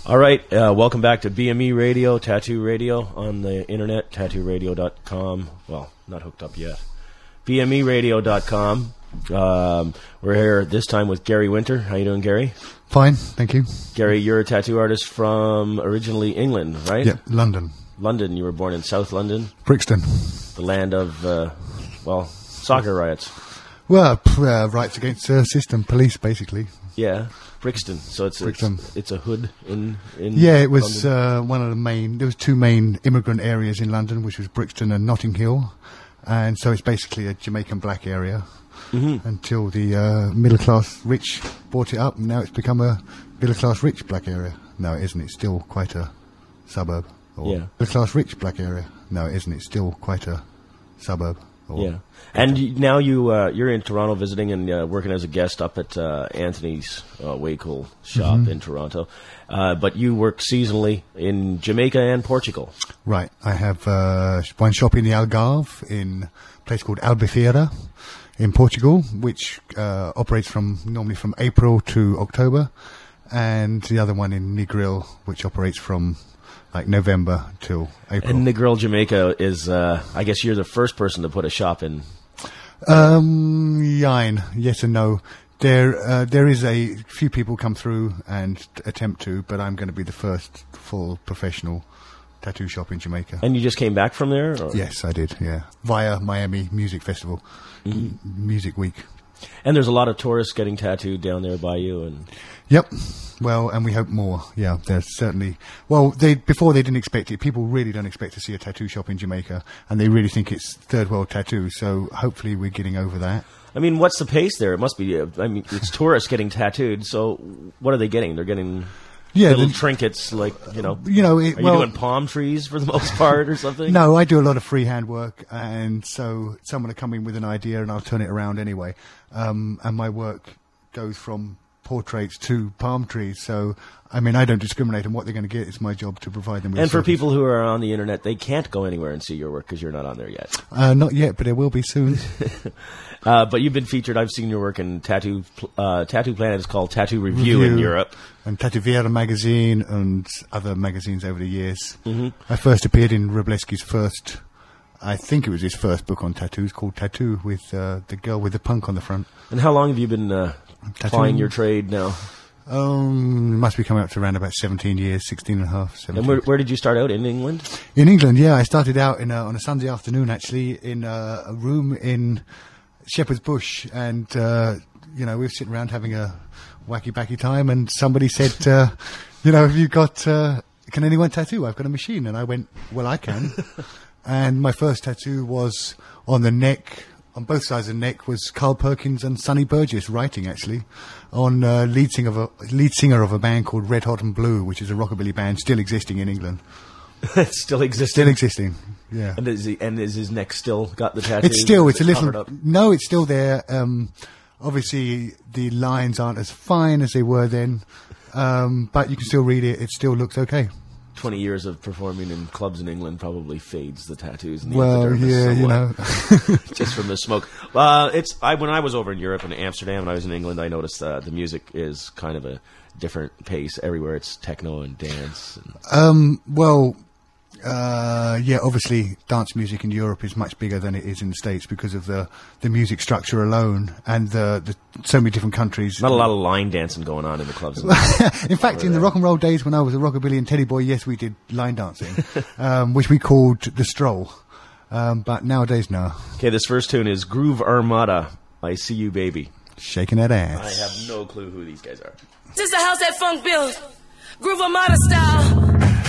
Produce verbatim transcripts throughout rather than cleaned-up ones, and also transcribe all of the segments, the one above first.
All right, uh, welcome back to B M E Radio, Tattoo Radio on the internet, tattoo radio dot com. Well, not hooked up yet. B M E radio dot com. Um, we're here this time with Gary Winter. How you doing, Gary? Fine, thank you. Gary, you're a tattoo artist from originally England, right? Yeah, London. London. You were born in South London? Brixton. The land of, uh, well, soccer riots. Well, uh, rights against the uh, system, police, basically. Yeah, Brixton. So it's Brixton. It's, it's a hood in, in Yeah, it was London. uh, one of the main, there was two main immigrant areas in London, which was Brixton and Notting Hill. And so it's basically a Jamaican black area Mm-hmm. until the uh, middle-class rich bought it up, and now it's become a middle-class rich black area. No, it isn't. It's still quite a suburb. Or Yeah. Middle-class rich black area. No, it isn't. It's still quite a suburb. Or Yeah, and y- now you uh, you're in Toronto visiting and uh, working as a guest up at uh, Anthony's uh, way cool shop Mm-hmm. in Toronto, uh, but you work seasonally in Jamaica and Portugal. Right. I have uh, one shop in the Algarve in a place called Albufeira in Portugal, which uh, operates from normally from April to October, and the other one in Negril, which operates from like November till April. And Negril, Jamaica is, uh, I guess you're the first person to put a shop in. Um, yine, yes and no. There, uh, there is a few people come through and t- attempt to, but I'm going to be the first full professional tattoo shop in Jamaica. And you just came back from there? Or? Yes, I did, yeah. Via Miami Music Festival, M- Music Week. And there's a lot of tourists getting tattooed down there by you. And Yep. Well, and we hope more. Yeah, there's certainly... Well, they before they didn't expect it. People really don't expect to see a tattoo shop in Jamaica, and they really think it's third world tattoo, so hopefully we're getting over that. I mean, what's the pace there? It must be, uh, I mean, it's tourists getting tattooed, so what are they getting? They're getting... Yeah, little the- trinkets, like, you know. You know, it, Are you well, doing palm trees for the most part or something? No, I do a lot of freehand work, and so someone will come in with an idea, and I'll turn it around anyway. Um, and my work goes from portraits to palm trees. So, I mean, I don't discriminate on what they're going to get. It's my job to provide them with. And for service. people who are on the internet, they can't go anywhere and see your work because you're not on there yet. uh, not yet, but there will be soon. Uh, but you've been featured. I've seen your work in Tattoo uh, Tattoo Planet. It's called Tattoo Review, in Europe. And Tatuviera magazine and other magazines over the years. Mm-hmm. I first appeared in Robleski's first, I think it was his first book on tattoos, called Tattoo, with uh, the girl with the punk on the front. And how long have you been uh, Tattooing. plying your trade now? Um, must be coming up to around about seventeen years, sixteen and a half, seventeen. And where, where did you start out? In England? In England, yeah. I started out in a, on a Sunday afternoon, actually, in a, a room in Shepherd's Bush. And, uh, you know, we were sitting around having a wacky-backy time, and somebody said, uh, you know, have you got, uh, can anyone tattoo? I've got a machine. And I went, well, I can. And my first tattoo was on the neck, on both sides of the neck, was Carl Perkins and Sonny Burgess writing, actually, on uh, lead singer of a lead singer of a band called Red Hot and Blue, which is a rockabilly band still existing in England. It's still existing. Still existing, yeah. And is, he, and is his neck still got the tattoos? It's still, it's a covered little, up? no, it's still there. Um, obviously, the lines aren't as fine as they were then, um, but you can still read it. It still looks okay. Twenty years of performing in clubs in England probably fades the tattoos and the Well, epidermis yeah, you somewhat. know. Just from the smoke. Uh, it's I when I was over in Europe in Amsterdam and I was in England, I noticed uh, the music is kind of a different pace everywhere. It's techno and dance. And Um, well, uh, yeah, obviously dance music in Europe is much bigger than it is in the States because of the, the music structure alone and the, the so many different countries. not a lot of line dancing going on in the clubs. In fact, in the rock and roll days when I was a rockabilly and teddy boy, yes, we did line dancing, um, which we called the stroll. Um, but nowadays, no. Okay, this first tune is Groove Armada. I See You Baby. Shaking that I ass. have no clue who these guys are. This is the house that funk built. Groove Armada style.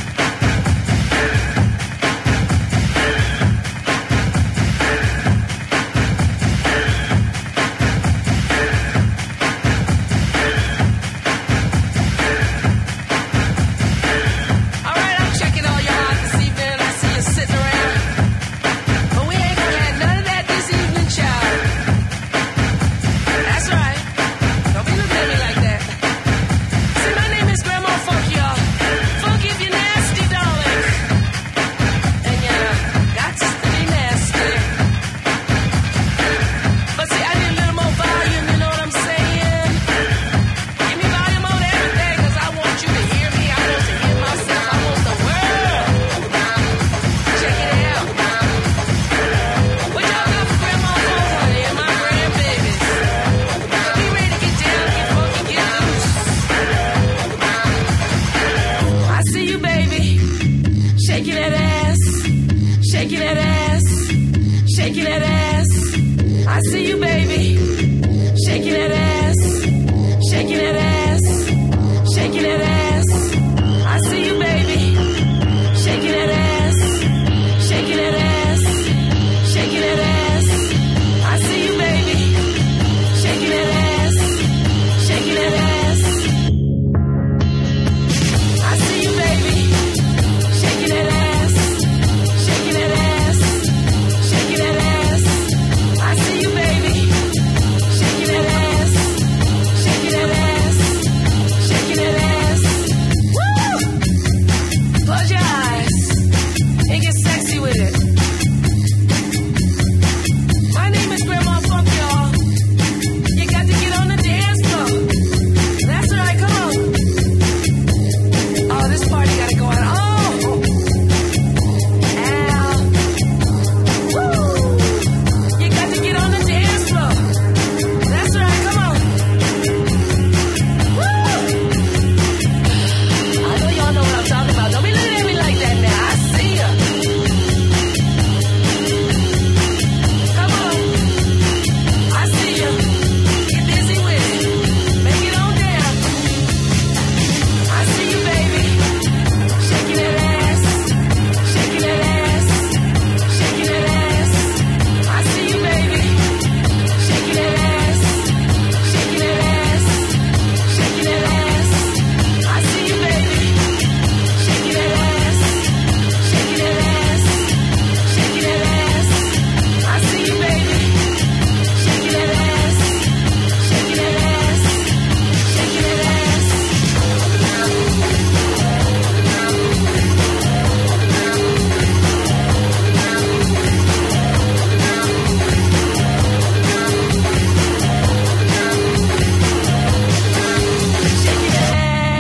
Alright, I'm checking all your heart this evening. I see you sitting around. But we ain't gonna have none of that this evening, child. That's right. Don't be looking at me like that. See, my name is Grandma Funk, y'all. Funky I see you, baby, shaking that ass, shaking that ass, shaking that ass. I see you, baby, shaking that ass, shaking that ass, shaking that ass. I see you, baby, shaking that ass, shaking that ass. I see you, baby, shaking that ass, shaking that ass, shaking that ass. I see you, baby, shaking that ass, shaking that ass, shaking that ass. Woo! Close your eyes and get sexy with it. My name is Grandma Funk, y'all. You got to get on the dance floor. That's right, come on. Oh, this party gotta go on. Oh! Ow. Woo! You got to get on the dance floor. That's right, come on. Woo! I know y'all know what I'm talking about. Don't be looking at me like that now. I see ya. Come on. I see ya. Get busy with it. Make it on down. I see you, baby. Shaking that ass. Shaking that ass. Shaking that ass. I see you, baby. Shaking that ass. Shaking that ass. Shaking that ass. I see you, baby. Shaking that ass. Shaking that ass. Shaking that ass. I see you, baby. Shaking that ass. Shaking that ass. Shaking that ass. Shaking that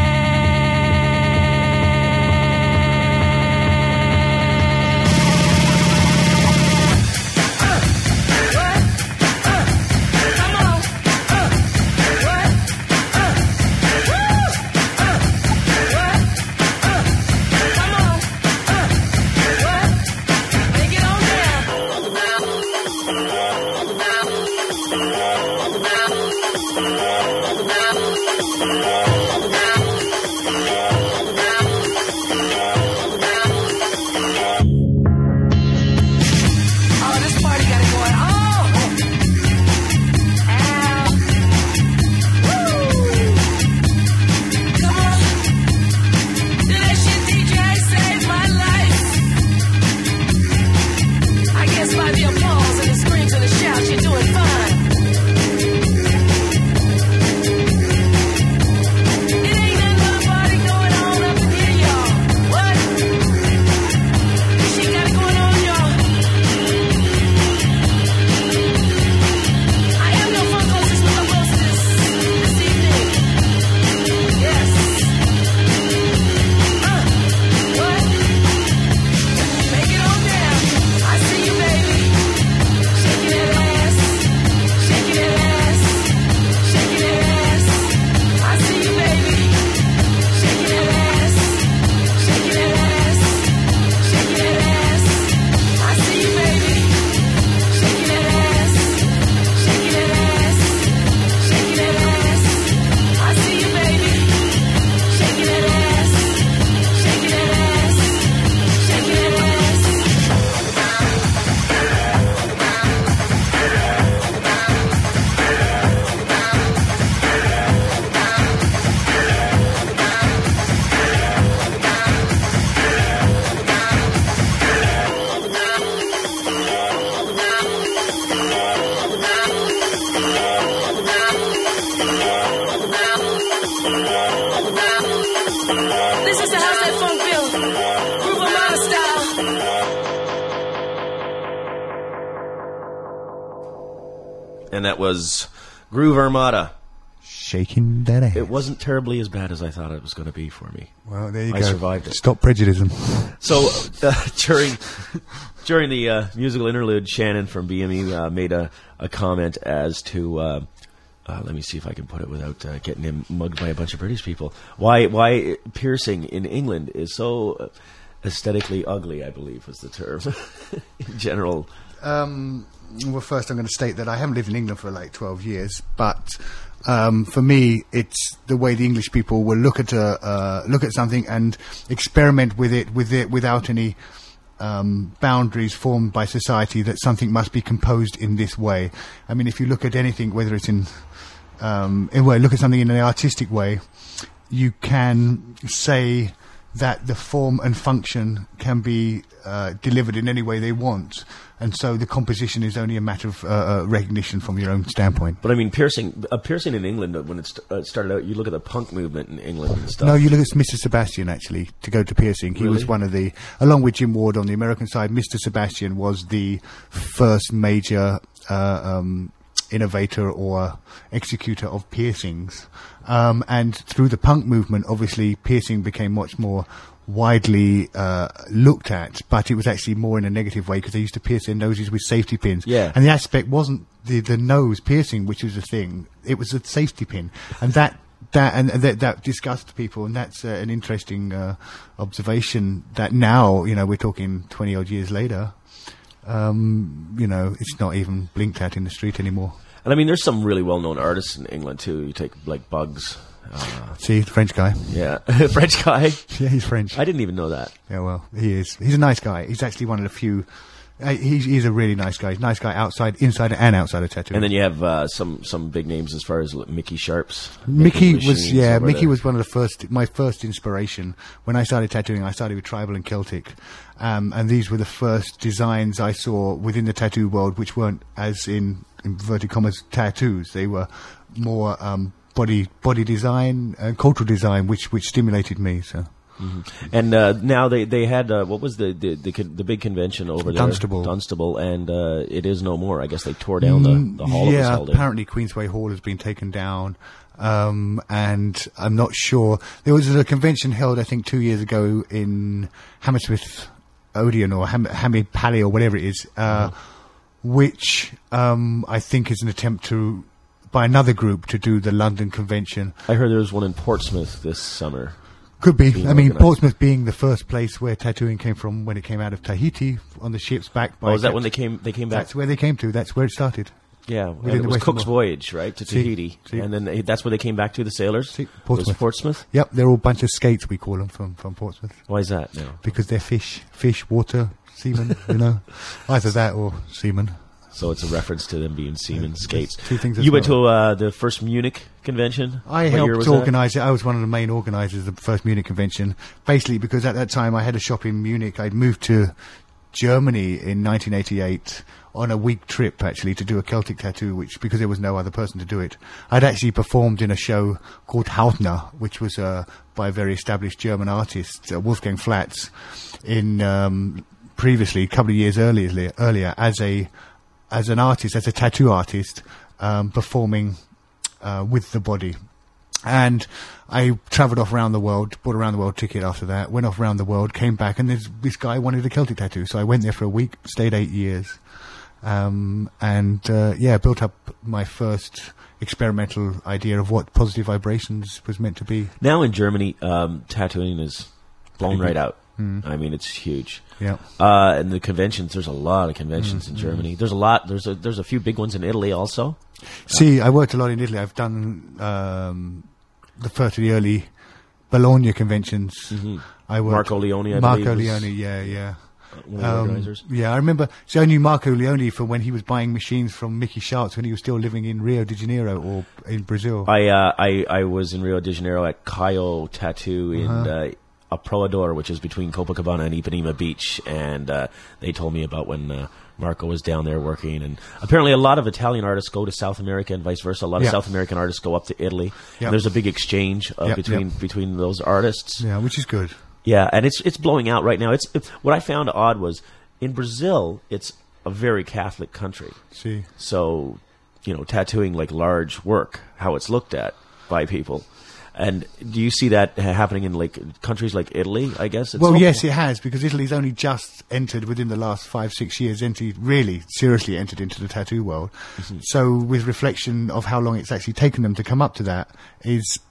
What? Uh, come on. Uh, what? Uh, woo! Uh, what? Uh, come on. Uh, what? Make it on Oh, this party gotta go on. Oh! Ow. Woo! Come on. Do that shit, D J. Save my life. I guess by the applause and the screams and the shouts, you're doing fine. It ain't nothing but a party going on up in here, y'all. What? This shit got it going on, y'all. I am no fun hostess with the hostess this evening. Yes. Uh, what? Make it on down. I see you, baby. Shaking that ass. Shaking that ass. Shaking that ass. I see you, baby. Shaking that ass. Shaking that ass. Shaking that ass. I see you, baby. Shaking that ass. Shaking that ass. Shaking that ass. I see you, baby. Shaking that ass. Shaking that ass. Shaking that ass. This is the house that funk built. Groove Armada style. And that was Groove Armada. Shaking that ass. It wasn't terribly as bad as I thought it was going to be for me. Well, there you I go. survived it. Stop prejudice. So uh, during during the uh, musical interlude, Shannon from B M E uh, made a, a comment as to uh, uh, let me see if I can put it without uh, getting him mugged by a bunch of British people. Why why piercing in England is so aesthetically ugly, I believe was the term in general. Um, well, first I'm going to state that I haven't lived in England for like twelve years, but um, for me, it's the way the English people will look at a uh, look at something and experiment with it, with it without any um, boundaries formed by society that something must be composed in this way. I mean, if you look at anything, whether it's in, um, in well, look at something in an artistic way, you can say that the form and function can be uh, delivered in any way they want, and so the composition is only a matter of uh, uh, recognition from your own standpoint. But I mean, piercing, uh, piercing in England, uh, when it st- uh, started out, you look at the punk movement in England and stuff. No, you look at Mister Sebastian, actually, to go to piercing. He Really? was one of the, along with Jim Ward on the American side, Mister Sebastian was the first major uh, um, innovator or executor of piercings. Um, and through the punk movement, obviously, piercing became much more widely uh, looked at, but it was actually more in a negative way because they used to pierce their noses with safety pins. Yeah. And the aspect wasn't the, the nose piercing, which was the thing. It was a safety pin. And that that and that, that disgusts people, and that's uh, an interesting uh, observation that now, you know, we're talking twenty odd years later, um, you know, it's not even blinked at in the street anymore. And I mean, there's some really well-known artists in England too. You take like Bugs. Uh, See, the French guy. yeah, French guy. Yeah, he's French. I didn't even know that. Yeah, well, he is. He's a nice guy. He's actually one of the few. Uh, he's, he's a really nice guy. He's a nice guy outside, inside, and outside of tattooing. And then you have uh, some some big names as far as like, Mickey Sharps. Mickey making was, machines yeah, over Mickey there. was one of the first, my first inspiration. When I started tattooing, I started with tribal and Celtic. Um, and these were the first designs I saw within the tattoo world, which weren't, as in inverted commas, tattoos. They were more um, body body design and cultural design, which, which stimulated me, so. Mm-hmm. And uh, now they they had uh, what was the the, the con- the big convention over there? Dunstable. Dunstable, and uh, it is no more. I guess they tore down the, the hall it was Yeah, held in. apparently Queensway Hall has been taken down, um, and I'm not sure. There was a convention held, I think, two years ago in Hammersmith Odeon or Ham- Hammy Pally or whatever it is, uh, Mm-hmm. which um, I think is an attempt to by another group to do the London convention. I heard there was one in Portsmouth this summer. Could be. Being I mean, organised. Portsmouth being the first place where tattooing came from when it came out of Tahiti on the ships back by. Oh, is that Cap- when they came? They came back. That's where they came to. That's where it started. Yeah, and within it the was Western Cook's World. voyage, right, to See, Tahiti, see. and then they, that's where they came back to the sailors. See, Was Portsmouth. Portsmouth. Yep, they're all a bunch of skates, we call them, from, from Portsmouth. Why is that? No. Because they're fish, fish, water, seamen, you know. Either that or seamen. So it's a reference to them being seamen skates. two things as You went well. to uh, the first Munich convention. I What year helped was that? organise it. I was one of the main organisers of the first Munich convention. Basically, because at that time I had a shop in Munich. I'd moved to Germany in nineteen eighty-eight on a week trip, actually, to do a Celtic tattoo, which, because there was no other person to do it, I'd actually performed in a show called Hautner, which was uh, by a very established German artist, uh, Wolfgang Flatz, in um, previously, a couple of years earlier, earlier as a as an artist, as a tattoo artist, um, performing uh, with the body. And I travelled off around the world, bought a round the world ticket after that, went off around the world, came back, and this, this guy wanted a Celtic tattoo. So I went there for a week, stayed eight years, um, and uh, yeah, built up my first experimental idea of what positive vibrations was meant to be. Now in Germany, um, tattooing is blown Pretty right good. out. Mm. I mean, it's huge. Yeah. Uh, and the conventions, there's a lot of conventions Mm, in Germany. There's a lot. There's a there's a few big ones in Italy also. See, I worked a lot in Italy. I've done um, the first of the early Bologna conventions. Mhm. I worked Marco Leone, I Marco believe, was- Leone, yeah, yeah. One of the Um, organizers. yeah, I remember. So I knew Marco Leone from when he was buying machines from Mickey Sharps when he was still living in Rio de Janeiro or in Brazil. I uh, I I was in Rio de Janeiro at Caio Tattoo in Uh-huh. uh, Aproador, which is between Copacabana and Ipanema Beach, and uh, they told me about when uh, Marco was down there working. And apparently, a lot of Italian artists go to South America and vice versa. A lot Yeah. of South American artists go up to Italy. Yeah. And there's a big exchange uh, Yeah, between yeah. between those artists. Yeah, which is good. Yeah, and it's it's blowing out right now. It's it, what I found odd was in Brazil, it's a very Catholic country. See, So, you know, tattooing like large work, how it's looked at by people. And do you see that ha- happening in like countries like Italy? I guess. It's well, so- yes, it has, because Italy's only just entered within the last five, six years, entered really seriously entered into the tattoo world. Mm-hmm. So, with reflection of how long it's actually taken them to come up to that, is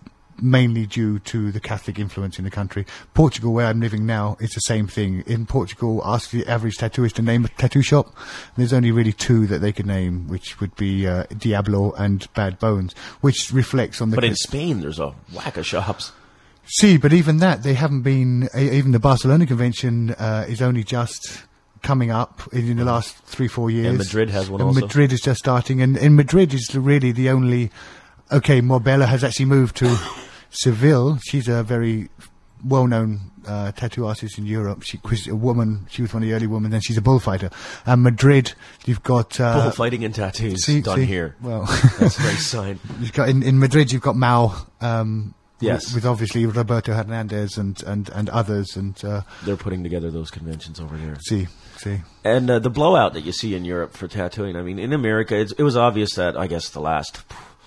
mainly due to the Catholic influence in the country. Portugal, where I'm living now, it's the same thing. In Portugal, ask the average tattooist to name a tattoo shop. There's only really two that they could name, which would be uh, Diablo and Bad Bones, which reflects on the... But in Spain, there's a whack of shops. See, but even that, they haven't been... Even the Barcelona Convention uh, is only just coming up in, in the last three, four years. And Madrid has one and also. Madrid is just starting, and, and Madrid is really the only... Okay, Morbella has actually moved to Seville. She's a very well-known uh, tattoo artist in Europe. She was a woman. She was one of the early women. Then she's a bullfighter. And Madrid, you've got uh, bullfighting and tattoos see, done see, here. Well, that's a nice sign. You've got in, in Madrid. You've got Mao. Um, Yes. with, with obviously Roberto Hernandez and, and, and others, and uh, they're putting together those conventions over there. See, see, and uh, the blowout that you see in Europe for tattooing. I mean, in America, it's, it was obvious that I guess the last,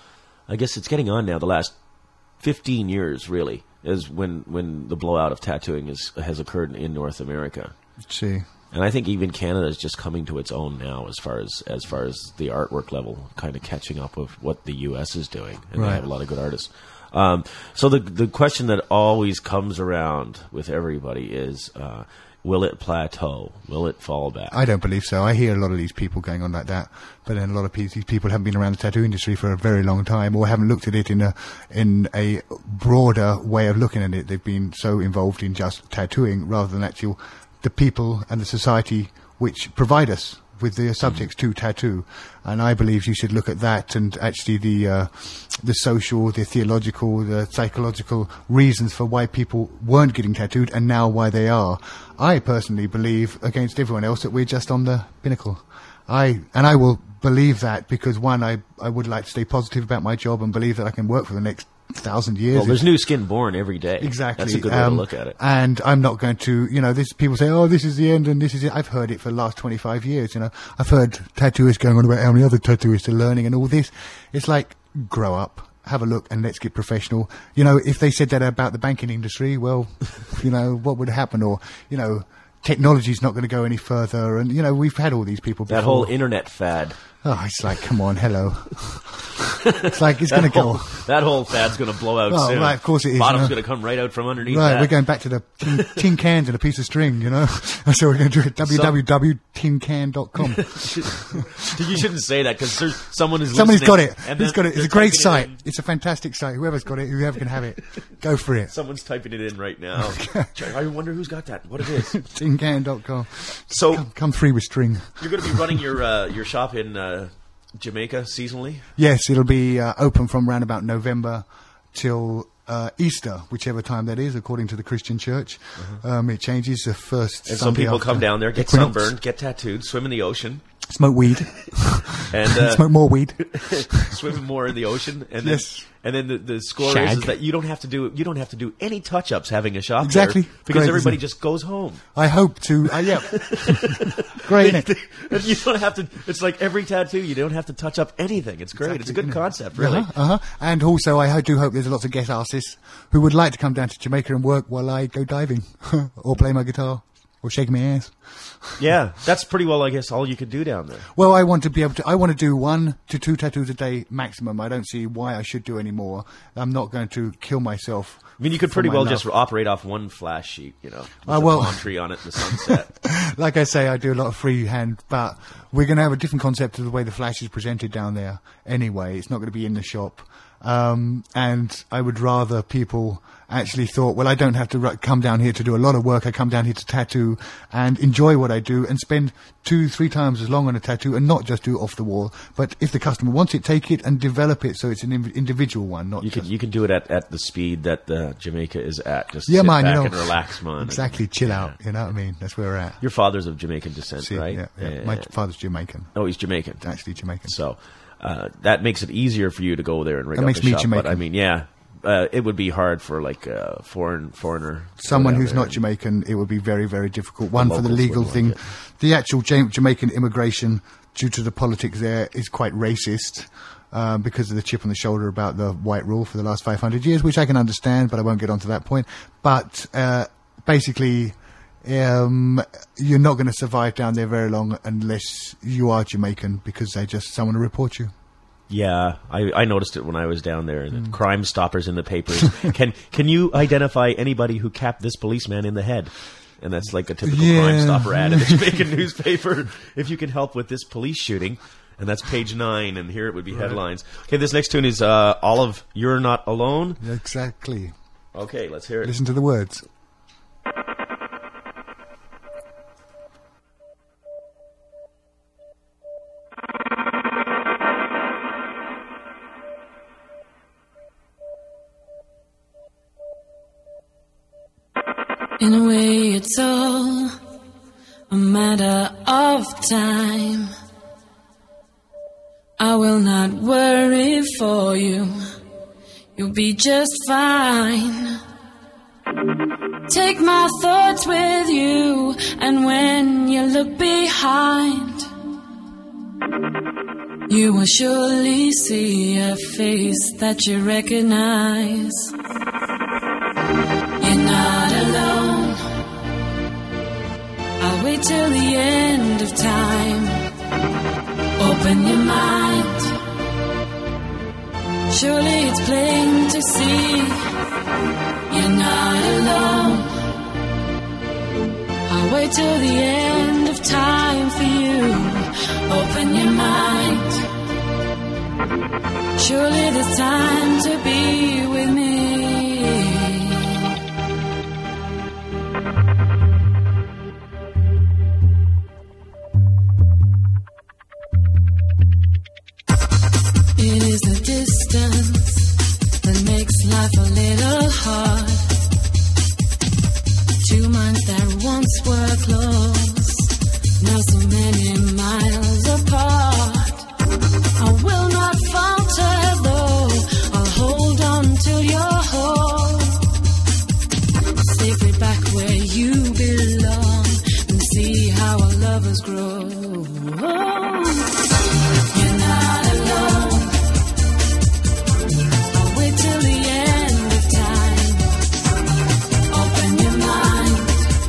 I guess it's getting on now. The last fifteen years, really, is when when the blowout of tattooing is has occurred in North America. See. And I think even Canada is just coming to its own now, as far as as far as the artwork level, kind of catching up with what the U S is doing, and right. They have a lot of good artists. Um, so the the question that always comes around with everybody is, uh, will it plateau? Will it fall back? I don't believe so. I hear a lot of these people going on like that, but then a lot of pe- these people haven't been around the tattoo industry for a very long time, or haven't looked at it in a in a broader way of looking at it. They've been so involved in just tattooing rather than actual the people and the society which provide us with the subjects to tattoo. And I believe you should look at that and actually the uh, the social, the theological, the psychological reasons for why people weren't getting tattooed and now why they are. I personally believe, against everyone else, that we're just on the pinnacle. I and I will believe that because, one, I, I would like to stay positive about my job and believe that I can work for the next thousand years. Well, there's new skin born every day. Exactly. That's a good way um, to look at it. And I'm not going to, you know, this people say, oh, this is the end and this is it. I've heard it for the last twenty-five years, you know. I've heard tattooists going on about how many other tattooists are learning and all this. It's like, grow up, have a look and let's get professional. You know, if they said that about the banking industry, well, you know, what would happen? Or, you know, technology's not going to go any further. And, you know, we've had all these people before. That whole internet fad. Oh, it's like, come on, hello. It's like, it's going to go. That whole fad's going to blow out Well, soon. right, of course it is, Bottom's you know. going to come right out from underneath Right, that. we're going back to the tin, tin cans and a piece of string, you know. So we're going to do it w w w dot tin can dot com. You shouldn't say that because there's someone who's Somebody's got listening, it. and Who's then got it? It's they're a great typing it site. in. It's a fantastic site. Whoever's got it, whoever can have it, go for it. Someone's typing it in right now. I wonder who's got that. What it is. tin can dot com. So Come, come free with string. you're going to be running your uh, your shop in uh, Jamaica seasonally. Yes, it'll be uh, open from around about November till uh, Easter, whichever time that is, according to the Christian Church. Um, it changes the first. And so Sunday people after come down there, get equinox, sunburned, get tattooed, swim in the ocean, smoke weed, and uh, smoke more weed. swim more in the ocean. And then, Yes. and then the, the score Shag. is, is that you don't have to do you don't have to do any touch ups having a shop Exactly. there because Great, everybody isn't it? just goes home. I hope to. Uh, yeah, great. Isn't it? And you don't have to. It's like every tattoo. You don't have to touch up anything. It's great. It's a good concept, really. Uh-huh, uh-huh. And also, I ho- do hope there's lots of guest artists who would like to come down to Jamaica and work while I go diving, or play my guitar, or shake my ass. Yeah, that's pretty well, I guess, all you could do down there. Well, I want to be able to. I want to do one to two tattoos a day maximum. I don't see why I should do any more. I'm not going to kill myself. I mean, you could for pretty my well love. just operate off one flash sheet, you know, with Uh, a well- palm tree on it in the sunset. Like I say, I do a lot of freehand, but we're going to have a different concept of the way the flash is presented down there. Anyway, it's not going to be in the shop. Um, and I would rather people actually thought, well, I don't have to ru- come down here to do a lot of work. I come down here to tattoo and enjoy what I do and spend two, three times as long on a tattoo and not just do it off the wall. But if the customer wants it, take it and develop it so it's an in- individual one, not You just... can you can do it at, at the speed that uh, Jamaica is at. Just Yeah, sit man, you back know. and relax, man. Exactly, chill out, you know what I mean? That's where we're at. Your father's of Jamaican descent, See, right? yeah, yeah. My father's Jamaican, oh, he's Jamaican. actually Jamaican. So uh, that makes it easier for you to go there and rig That up makes a me shop. But Jamaican. I mean, yeah, uh, it would be hard for like a foreign foreigner, to go Someone down who's there not and- Jamaican, it would be very, very difficult. One, for the locals legal wouldn't thing. like it. The actual Jam- Jamaican immigration, due to the politics there, is quite racist. Um, because of the chip on the shoulder about the white rule for the last five hundred years, which I can understand, but I won't get onto that point. But uh, basically, um, you're not going to survive down there very long unless you are Jamaican, because they just someone to report you. Yeah, I, I noticed it when I was down there. Hmm. The Crime Stoppers in the papers. can can you identify anybody who capped this policeman in the head? And that's like a typical Yeah. Crime Stopper ad in the Jamaican newspaper. If you can help with this police shooting. And that's page nine, and here it would be headlines. Okay, this next tune is uh, Olive, You're Not Alone. Exactly. Okay, let's hear it. Listen to the words. In a way, it's all a matter of time. I will not worry for you. You'll be just fine. Take my thoughts with you, and when you look behind, you will surely see a face that you recognize. You're not alone. I'll wait till the end of time. Open your mind. Surely it's plain to see you're not alone. I'll wait till the end of time for you. Open your mind. Surely there's time to be with me. It is the distance that makes life a little hard. Two minds that once were close, now so many miles apart. I will not falter though, I'll hold on till you're whole. Safely back where you belong, and see how our lovers grow. You're not alone. Till the end of time, open your mind.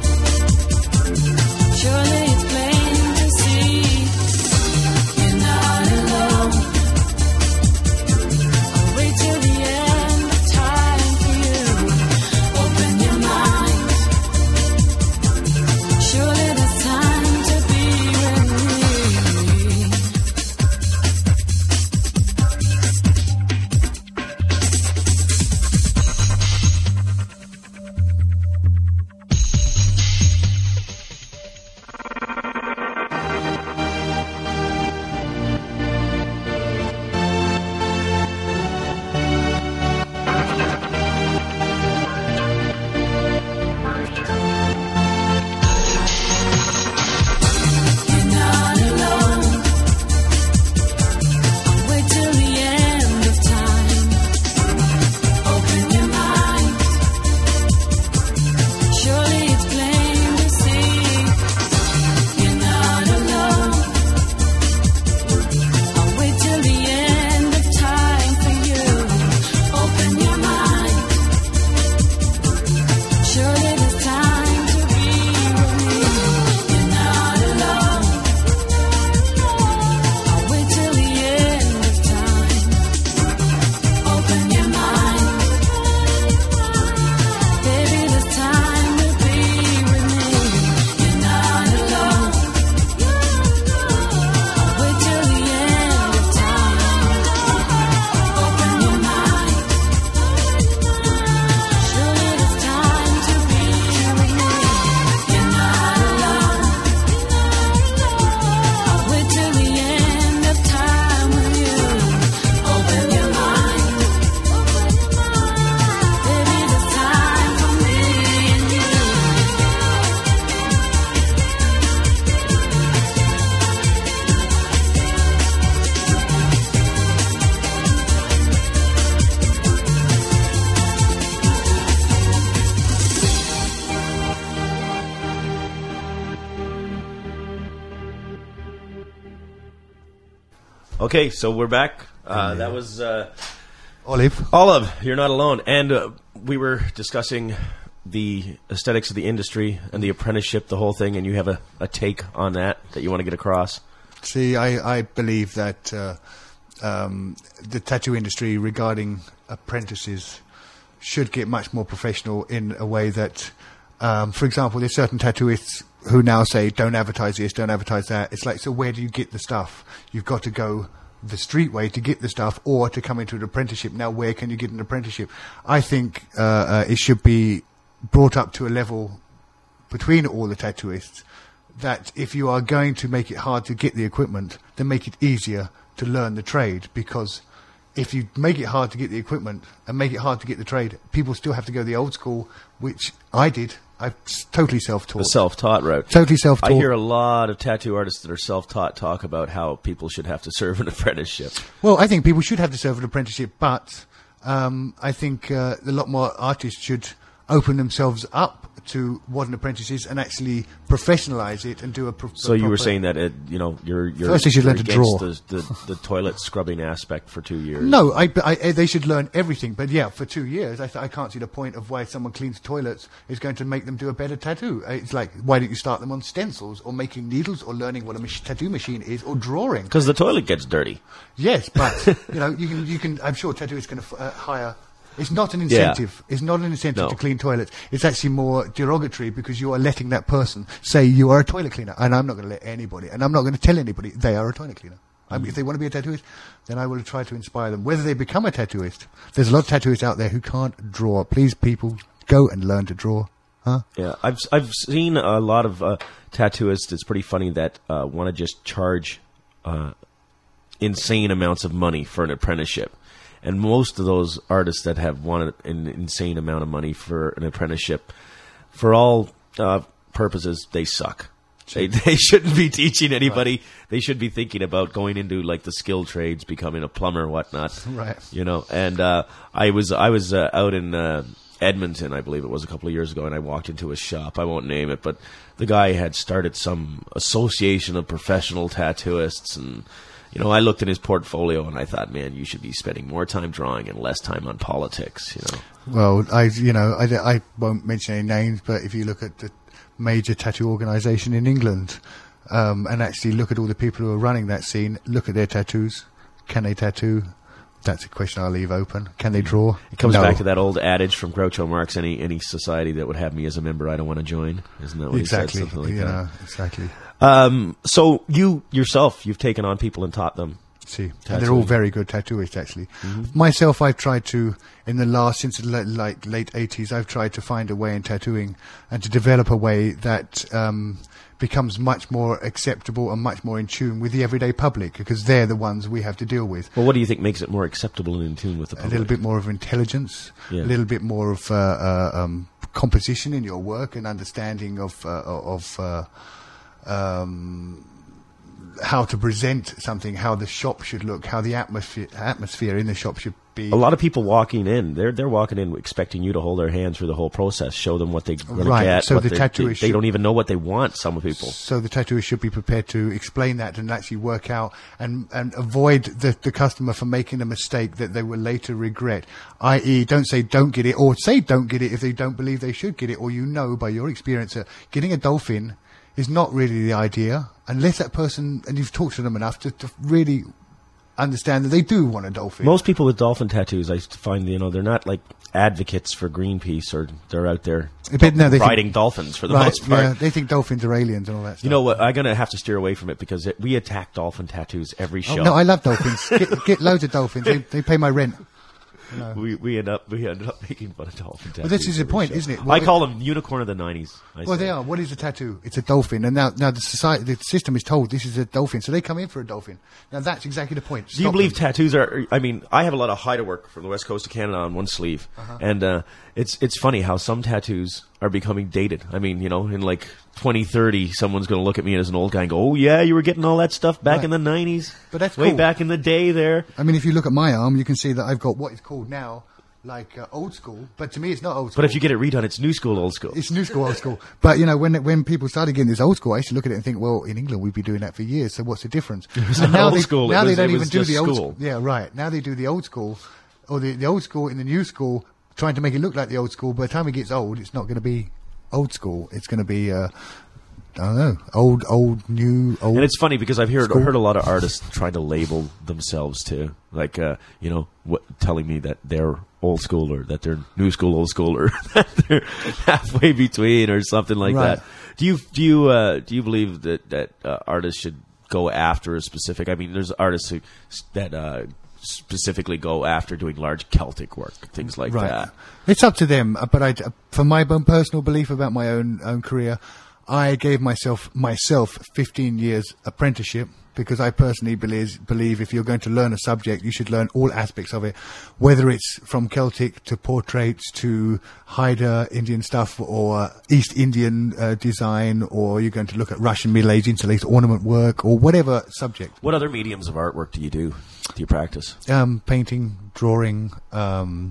Surely it's plain to see you're not alone. I'll wait till the end of time for you. Open your mind. Surely there's time to be with me. You're not alone. I'll wait till the end of time. Open your mind. Surely it's plain to see you're not alone. I'll wait till the end of time for you. Open your mind. Surely there's time to be with me. You're not alone. I'll wait till the end of time. Open your mind. Baby, there's time to be with me. You're not alone. I'll wait till the end of time. Open your mind. Surely there's time to be with me. You're not alone. I'll wait till the end of time with you. Open your mind. Baby, there's time for me and you. Okay, so we're back. Uh, that was uh, Olive. Olive, You're Not Alone. And uh, we were discussing the aesthetics of the industry and the apprenticeship, the whole thing, and you have a, a take on that that you want to get across. See, I, I believe that uh, um, the tattoo industry regarding apprentices should get much more professional in a way that, um, for example, there's certain tattooists who now say, don't advertise this, don't advertise that. It's like, so where do you get the stuff? You've got to go the street way to get the stuff, or to come into an apprenticeship. Now, where can you get an apprenticeship? I think uh, uh, it should be brought up to a level between all the tattooists that if you are going to make it hard to get the equipment, then make it easier to learn the trade. Because if you make it hard to get the equipment and make it hard to get the trade, people still have to go the old school, which I did. I'm s- totally self-taught. The self-taught route. Totally self-taught. I hear a lot of tattoo artists that are self-taught talk about how people should have to serve an apprenticeship. Well, I think people should have to serve an apprenticeship, but um, I think uh, a lot more artists should open themselves up to what an apprentice is and actually professionalise it and do a. Pro- So a you were proper- saying that it, you know you're you're, First they should you're learn to against draw. The, the, the toilet scrubbing aspect for two years. No, I, I, I- they should learn everything. But yeah, for two years, I, th- I can't see the point of why someone cleans toilets is going to make them do a better tattoo. Uh, It's like, why don't you start them on stencils or making needles or learning what a mach- tattoo machine is or drawing? Because the toilet gets dirty. Yes, but you know, you can, you can. I'm sure tattooists can uh, hire. It's not an incentive. It's not an incentive No. to clean toilets. It's actually more derogatory because you are letting that person say you are a toilet cleaner, and I'm not going to let anybody, and I'm not going to tell anybody they are a toilet cleaner. I mean, if they want to be a tattooist, then I will try to inspire them. Whether they become a tattooist, there's a lot of tattooists out there who can't draw. Please, people, go and learn to draw. Huh? Yeah, I've I've seen a lot of uh, tattooists. It's pretty funny that uh, want to just charge uh, insane amounts of money for an apprenticeship, and most of those artists that have wanted an insane amount of money for an apprenticeship, for all uh, purposes, they suck. They they shouldn't be teaching anybody. Right. They should be thinking about going into like the skilled trades, becoming a plumber, whatnot. Right. You know. And uh, I was I was uh, out in uh, Edmonton, I believe it was a couple of years ago, and I walked into a shop. I won't name it, but the guy had started some association of professional tattooists, and you know, I looked at his portfolio and I thought, man, you should be spending more time drawing and less time on politics. You know. Well, I you know I, I won't mention any names, but if you look at the major tattoo organisation in England, um, and actually look at all the people who are running that scene, look at their tattoos. Can they tattoo? That's a question I'll leave open. Can they draw? It comes No. back to that old adage from Groucho Marx: any any society that would have me as a member, I don't want to join. Isn't that what Exactly. he said? Something like you that. know, exactly. Um, so you yourself, you've taken on people and taught them. See, and they're all very good tattooists, actually. Mm-hmm. Myself, I've tried to, in the last, since the la- like late eighties, I've tried to find a way in tattooing and to develop a way that um, becomes much more acceptable and much more in tune with the everyday public, because they're the ones we have to deal with. Well, what do you think makes it more acceptable and in tune with the A public? little bit more of intelligence, Yeah. a little bit more of uh, uh, um, composition in your work and understanding of uh, of uh, um, how to present something, how the shop should look, how the atmosphere atmosphere in the shop should be. A lot of people walking in, they're they're walking in expecting you to hold their hand through the whole process, show them what they're going to Right, get. so what the they, tattooist they, they should- don't even know what they want. Some people. So the tattooist should be prepared to explain that and actually work out and, and avoid the, the customer from making a mistake that they will later regret. that is, don't say don't get it, or say don't get it if they don't believe they should get it, or you know by your experience that getting a dolphin is not really the idea, unless that person, and you've talked to them enough to, to really understand that they do want a dolphin. Most people with dolphin tattoos, I find, you know, they're not like advocates for Greenpeace, or they're out there But no, they think- riding dolphins for the right, most part. yeah, they think dolphins are aliens and all that stuff. You know what? I'm going to have to steer away from it because it, we attack dolphin tattoos every Oh, show. no, I love dolphins. get, get loads of dolphins. They, they pay my rent. we we end up we end up making fun of dolphin tattoos. But this is the every point, show. isn't it? I Well, call them unicorn of the nineties. I Well, say. they are. What is a tattoo? It's a dolphin, and now, now the society, the system is told this is a dolphin, so they come in for a dolphin. Now that's exactly the point. Do you Stop believe them. tattoos are? I mean, I have a lot of hider work from the west coast of Canada on one sleeve, Uh-huh. and uh, it's it's funny how some tattoos are becoming dated. I mean, you know, in like twenty thirty, someone's going to look at me as an old guy and go, "Oh yeah, you were getting all that stuff back Right. in the nineties, But that's way cool. back in the day there." I mean, if you look at my arm, you can see that I've got what is called now like uh, old school, but to me it's not old school. But if you get it redone, it's new school, old school. It's new school, old school. But, you know, when when people started getting this old school, I used to look at it and think, well, in England we'd be doing that for years, so what's the difference? was And not now old they, school, it Now was- they don't it even was do just the old school. Yeah, right. Now they do the old school, or the, the old school in the new school, trying to make it look like the old school. By the time it gets old, it's not going to be old school. It's going to be uh, I don't know, old, old, new, old. And it's funny because I've heard School. heard a lot of artists trying to label themselves too, like uh, you know, what, telling me that they're old school or that they're new school, old school, or that they're halfway between or something like Right. that. Do you do you uh, do you believe that that uh, artists should go after a specific? I mean, there's artists who that uh, specifically go after doing large Celtic work, things like Right. that. It's up to them, uh, but I, for my own personal belief about my own own career, I gave myself myself fifteen years apprenticeship because I personally believe believe if you're going to learn a subject, you should learn all aspects of it, whether it's from Celtic to portraits to Haida Indian stuff or East Indian uh, design, or you're going to look at Russian Middle Age interlaced ornament work or whatever subject. What other mediums of artwork do you do? Do you practice? Um, painting, drawing, um,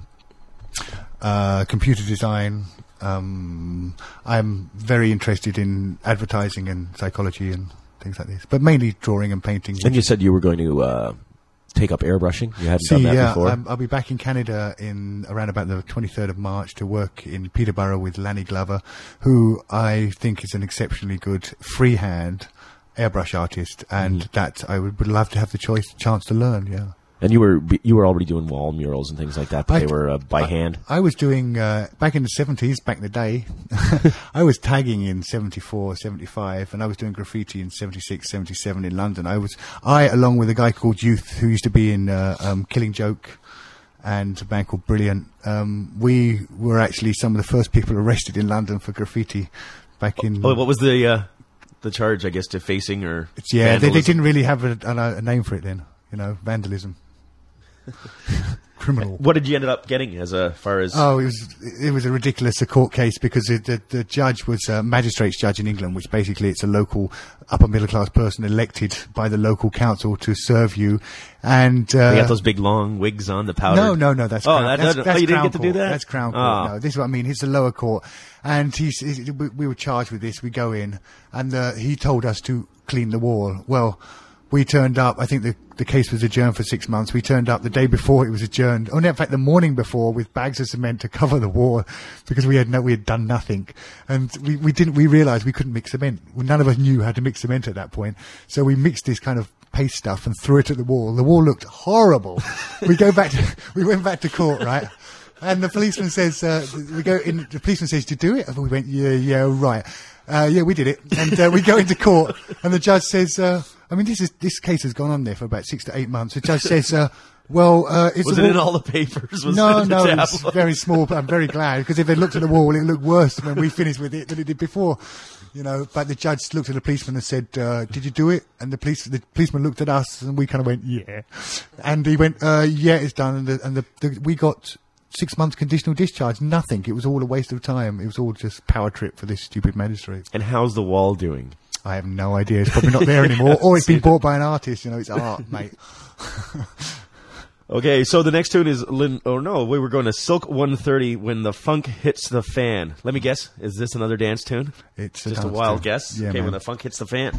uh, computer design. Um, I'm very interested in advertising and psychology and things like this, but mainly drawing and painting. And you said you were going to uh, take up airbrushing. You hadn't See, done that yeah, before. um, I'll be back in Canada in around about the twenty-third of March to work in Peterborough with Lanny Glover, who I think is an exceptionally good freehand airbrush artist, and Mm-hmm. that I would, would love to have the choice chance to learn. Yeah. And you were you were already doing wall murals and things like that, but I- they were uh, by hand. I was doing, uh, back in the seventies, back in the day, I was tagging in seventy-four, seventy-five, and I was doing graffiti in seventy-six, seventy-seven in London. I was, I, along with a guy called Youth, who used to be in uh, um, Killing Joke, and a band called Brilliant, um, we were actually some of the first people arrested in London for graffiti back in... Oh, what was the uh, the charge? I guess defacing or yeah, they, they vandalism? didn't really have a, a, a name for it then, you know, vandalism. Criminal. What did you end up getting as uh, far as? Oh, it was it was a ridiculous uh, court case because it, the the judge was a magistrates judge in England, which basically it's a local upper middle class person elected by the local council to serve you, and uh, they got those big long wigs on, the powder. no, no, no, that's Oh, crown, that that's, doesn't- that's oh, you didn't Crown get to do Court. that? That's Crown Court. Oh. No, this is what I mean. It's the lower court, and he's, he's we, we were charged with this. We go in, and uh, he told us to clean the wall. Well, we turned up. I think the the case was adjourned for six months. We turned up the day before it was adjourned. Oh, no, in fact, the morning before with bags of cement to cover the wall because we had no, we had done nothing, and we, we didn't. We realised we couldn't mix cement. Well, none of us knew how to mix cement at that point, so we mixed this kind of paste stuff and threw it at the wall. The wall looked horrible. we go back. To, we went back to court, right? And the policeman says, uh, we go in, the policeman says, "Did you do it?" And we went, "Yeah, yeah, right. Uh, yeah, we did it." And uh, we go into court, and the judge says, uh, I mean, this is this case has gone on there for about six to eight months. The judge says, uh, well, uh, it's Was a it in wall- all the papers? Was no, it in the no, it's tabloids? very small, but I'm very glad, because if they looked at the wall, it looked worse when we finished with it than it did before. You know, but the judge looked at the policeman and said, uh, "Did you do it?" And the police, the policeman looked at us, and we kind of went, "Yeah." And he went, uh, "Yeah, it's done." And, the, and the, the, we got six months conditional discharge. Nothing. It was all a waste of time. It was all just power trip for this stupid magistrate. And how's the wall doing? I have no idea. It's probably not there anymore, or it's been bought by an artist. You know, it's art, mate. Okay, so the next tune is Lin. Oh no, we were going to Silk one thirty when the funk hits the fan. Let me guess. Is this another dance tune? It's Just a dance wild tune. guess. Yeah, okay, man. when the funk hits the fan.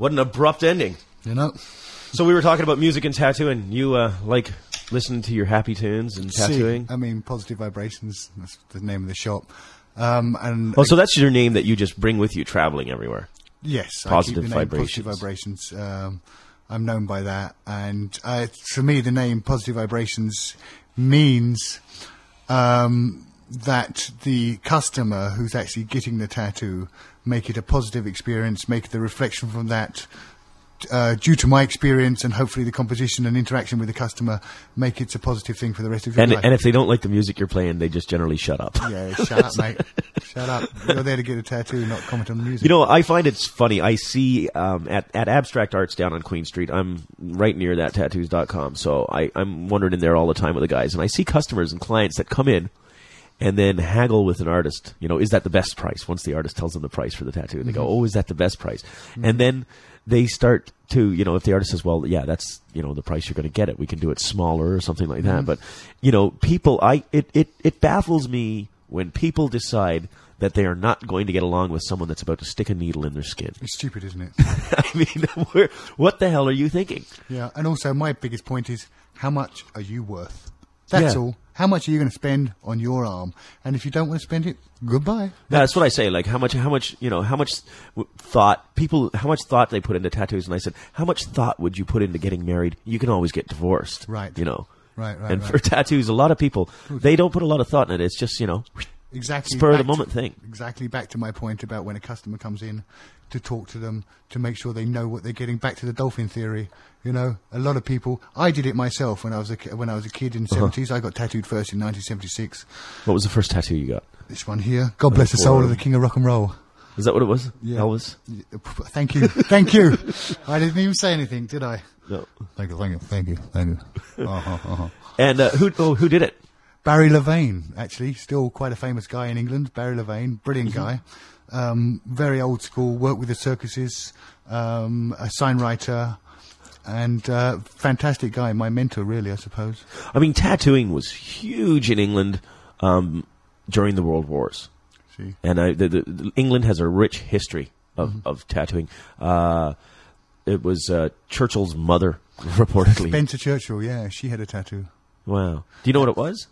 What an abrupt ending. You know? So we were talking about music and tattooing. You uh, like listening to your happy tunes and tattooing? See, I mean, Positive Vibrations, that's the name of the shop. Um, and Oh, so that's your name that you just bring with you traveling everywhere. Yes, Positive I keep the name Vibrations. Positive Vibrations. Um, I'm known by that, and uh, for me, the name Positive Vibrations means um, that the customer who's actually getting the tattoo make it a positive experience, make the reflection from that. Uh, due to my experience and hopefully the composition and interaction with the customer, make it a positive thing for the rest of your And life. and if they don't like the music you're playing, they just generally shut up. Yeah, shut up, mate. Shut up. You're there to get a tattoo, not comment on the music. You know, I find it's funny. I see um, at, at Abstract Arts down on Queen Street, I'm right near that tattoos dot com, so I, I'm wandering in there all the time with the guys, and I see customers and clients that come in and then haggle with an artist. You know, is that the best price? Once the artist tells them the price for the tattoo, and they go, oh, is that the best price? Mm-hmm. And then they start to, you know, if the artist says, well, yeah, that's, you know, the price you're going to get it. We can do it smaller or something like that. Mm-hmm. But, you know, people, I it, it, it baffles me when people decide that they are not going to get along with someone that's about to stick a needle in their skin. It's stupid, isn't it? I mean, where, what the hell are you thinking? Yeah, and also my biggest point is, how much are you worth? That's Yeah. all. How much are you going to spend on your arm? And if you don't want to spend it, goodbye. That's what I say. Like how much, how much, you know, how much w- thought people, how much thought they put into tattoos. And I said, how much thought would you put into getting married? You can always get divorced, Right. You know, Right, right, And right. for tattoos, a lot of people they don't put a lot of thought in it. It's just, you know, Exactly. spur of the back moment to, thing. Exactly back to my point about when a customer comes in, to talk to them, to make sure they know what they're getting. Back to the dolphin theory. You know, a lot of people. I did it myself when I was a ki- when I was a kid in the Uh-huh. seventies. I got tattooed first in nineteen seventy-six. What was the first tattoo you got? This one here. God bless the soul of the king of rock and roll. Is that what it was? Yeah. Elvis? Yeah, p- Thank you, thank you. I didn't even say anything, did I? No. Thank you, thank you, thank you, thank you. Uh-huh, uh-huh. And uh, who oh, who did it? Barry Levain, actually, still quite a famous guy in England. Barry Levain, brilliant guy. Um, very old school, worked with the circuses, um, a sign writer, and uh, fantastic guy. My mentor, really, I suppose. I mean, tattooing was huge in England um, during the World Wars. See, And I, the, the, the, England has a rich history of, Mm-hmm. of tattooing. Uh, it was uh, Churchill's mother, reportedly. Spencer Churchill, yeah, she had a tattoo. Wow. Do you know what it was?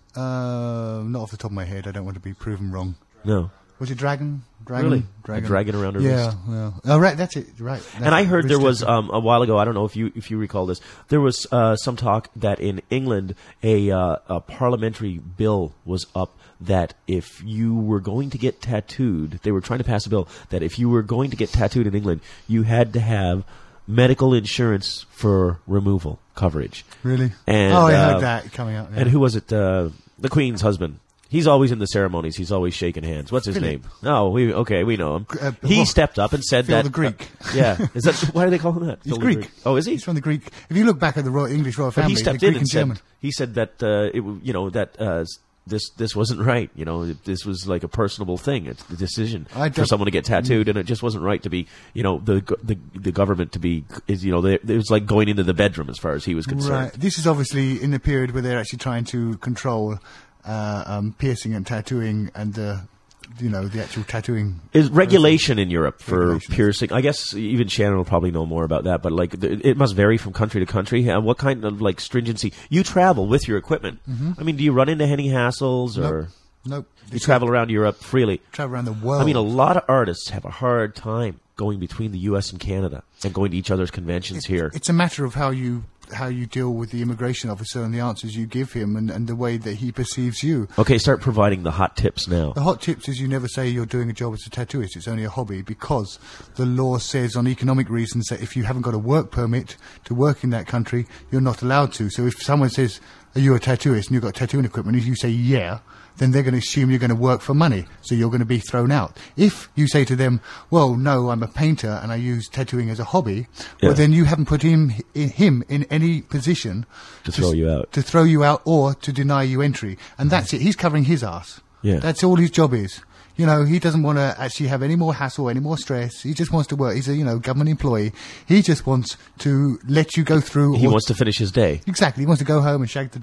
Uh, not off the top of my head. I don't want to be proven wrong. No. Was it dragon? Dragon? Really? Dragon. A dragon around her yeah, wrist? Yeah. Oh, right. That's it. Right. That's And I it, heard there wrist was tattoo. um, a while ago. I don't know if you if you recall this. There was uh, some talk that in England a, uh, a parliamentary bill was up that if you were going to get tattooed, they were trying to pass a bill that if you were going to get tattooed in England, you had to have medical insurance for removal coverage. Really? And, oh, I uh, heard that coming out. Yeah. And who was it? Uh, the Queen's husband. He's always in the ceremonies. He's always shaking hands. What's his Philip. name? No, we okay. We know him. Uh, he well, stepped up and said Phil that the Greek. uh, yeah, is that why do they call him that? He's Phil the Greek. Oh, is he? He's from the Greek. If you look back at the Royal, English royal But family, he stepped they're in Greek and and German. said he said that uh, it w- you know that uh, s- this this wasn't right. You know, this was like a personable thing. It's the decision I for don't- someone to get tattooed, and it just wasn't right to be. You know, the go- the the government to be is you know they, it was like going into the bedroom as far as he was concerned. Right. This is obviously in the period where they're actually trying to control uh, um, piercing and tattooing and the, you know, the actual tattooing. Is regulation in Europe for Regulations. piercing? I guess even Shannon will probably know more about that. But like, th- it must vary from country to country. Uh, what kind of like stringency? You travel with your equipment. I mean, do you run into any hassles, or Nope. Nope. you It's travel around Europe freely? travel around the world. I mean, a lot of artists have a hard time going between the U S and Canada and going to each other's conventions here. It's a matter of how you how you deal with the immigration officer and the answers you give him and, and the way that he perceives you. Okay, start providing the hot tips now. The hot tips is you never say you're doing a job as a tattooist. It's only a hobby because the law says on economic reasons that if you haven't got a work permit to work in that country, you're not allowed to. So if someone says, are you a tattooist and you've got tattooing equipment, if you say yeah, then they're going to assume you're going to work for money. So you're going to be thrown out. If you say to them, well, no, I'm a painter and I use tattooing as a hobby, Yeah. well, then you haven't put him, in, him in any position To throw you out. to throw you out or to deny you entry. And that's it. He's covering his ass. Yeah. That's all his job is. You know, he doesn't want to actually have any more hassle, any more stress. He just wants to work. He's a, you know, government employee. He just wants to let you go through. He all- wants to finish his day. Exactly. He wants to go home and shag the dog.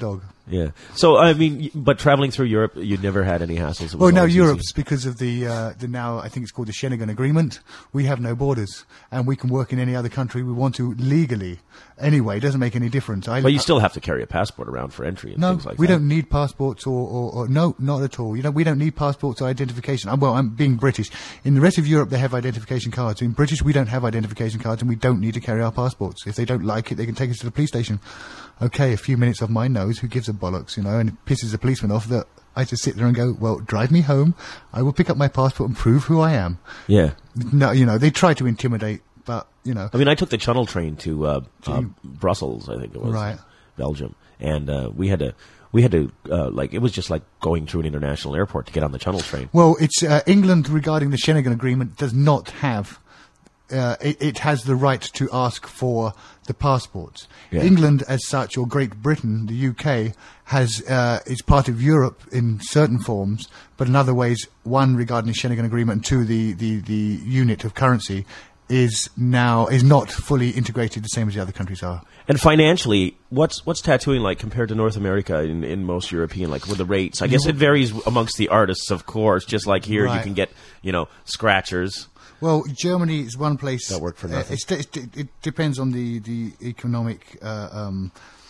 Yeah. So I mean, y- but traveling through Europe, you never had any hassles. It was Well, no, always easy. Europe's because of the uh, the now I think it's called the Schengen Agreement. We have no borders, and we can work in any other country we want to legally. Anyway, it doesn't make any difference. I, But you still have to carry a passport around for entry and no, things like we that. don't need passports or, or, or no, not at all. You know, we don't need passports or identification. Uh, Well, I'm being British. In the rest of Europe, they have identification cards. In British, we don't have identification cards, and we don't need to carry our passports. If they don't like it, they can take us to the police station. Okay, a few minutes off my nose. Who gives a bollocks, you know? And it pisses the policeman off that I just sit there and go, well, drive me home. I will pick up my passport and prove who I am. Yeah. No, you know, they try to intimidate, but you know, I mean, I took the Channel train to uh, uh, Brussels, I think it was, Right. Belgium, and uh, we had to, we had to, uh, like, it was just like going through an international airport to get on the Channel train. well, it's uh, England regarding the Schengen Agreement does not have. Uh, it, it has the right to ask for the passports. Yeah. England, as such, or Great Britain, the U K, has uh, is part of Europe in certain forms, but in other ways, one regarding the Schengen Agreement, and two, the, the, the unit of currency is now is not fully integrated the same as the other countries are. And financially, what's what's tattooing like compared to North America in, in most European, like with the rates? I guess it varies amongst the artists, of course. Just like here, you Right. can get, you know, scratchers. Well, Germany is one place That worked for uh, nothing. it's, it, it depends on the the economic uh, um,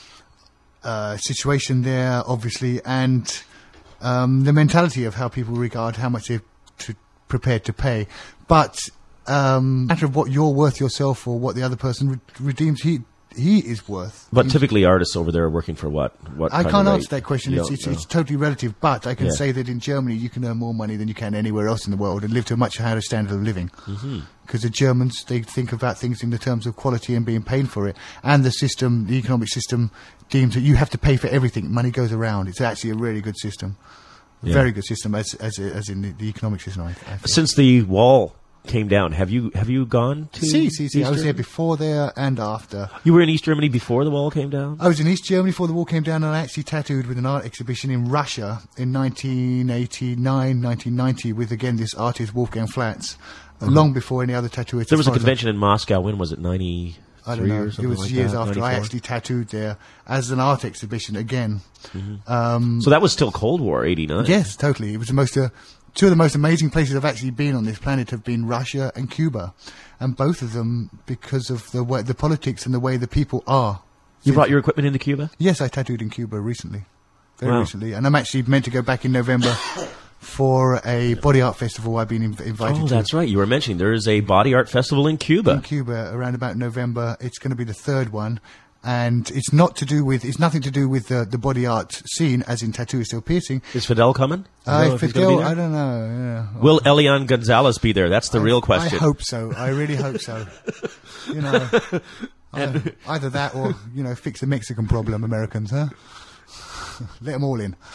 uh, situation there, obviously, and um, the mentality of how people regard how much they're to, prepared to pay. But um, matter of what you're worth yourself or what the other person re- redeems, he he is worth. But He's- typically, artists over there are working for what? What? I kind can't of answer rate? that question. You It's, don't it's, know. it's totally relative. But I can Yeah. say that in Germany, you can earn more money than you can anywhere else in the world and live to a much higher standard of living. Because the Germans, they think about things in the terms of quality and being paid for it. And the system, the economic system, deems that you have to pay for everything. Money goes around. It's actually a really good system. A Yeah. very good system, as as, as in the, the economic system, I, I think. Since the wall came down, have you have you gone to? See, see, see. East I was there Germany? before there and after. You were in East Germany before the wall came down. I was in East Germany before the wall came down, and I actually tattooed with an art exhibition in Russia in nineteen eighty-nine, nineteen ninety with, again, this artist, Wolfgang Flatz, uh long before any other tattooist. Uh-huh. There was as a far as I- convention in Moscow. When was it? Ninety. I don't know. Or It something was like years that, after I ninety-four? actually tattooed there as an art exhibition again. Um, So that was still Cold War, eighty-nine. yes, totally. It was the most, uh, two of the most amazing places I've actually been on this planet have been Russia and Cuba, and both of them because of the way, the politics and the way the people are. You brought your equipment into Cuba? Yes, I tattooed in Cuba recently, very Wow. recently, and I'm actually meant to go back in November for a body art festival I've been inv- invited Oh, to. that's right. You were mentioning there is a body art festival in In Cuba. Cuba around about November. It's going to be the third one, and it's not to do with it's nothing to do with the, the body art scene, as in tattoo is still piercing. Is Fidel coming? Do you know Uh, if he's gonna be Fidel, there? I don't know. Yeah. Will Elian Gonzalez be there? That's the real question. I hope so. I really hope so. You know, I- either that or you know, fix the Mexican problem, Americans, huh? Let them all in.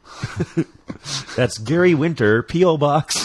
That's Gary Winter, P O Box.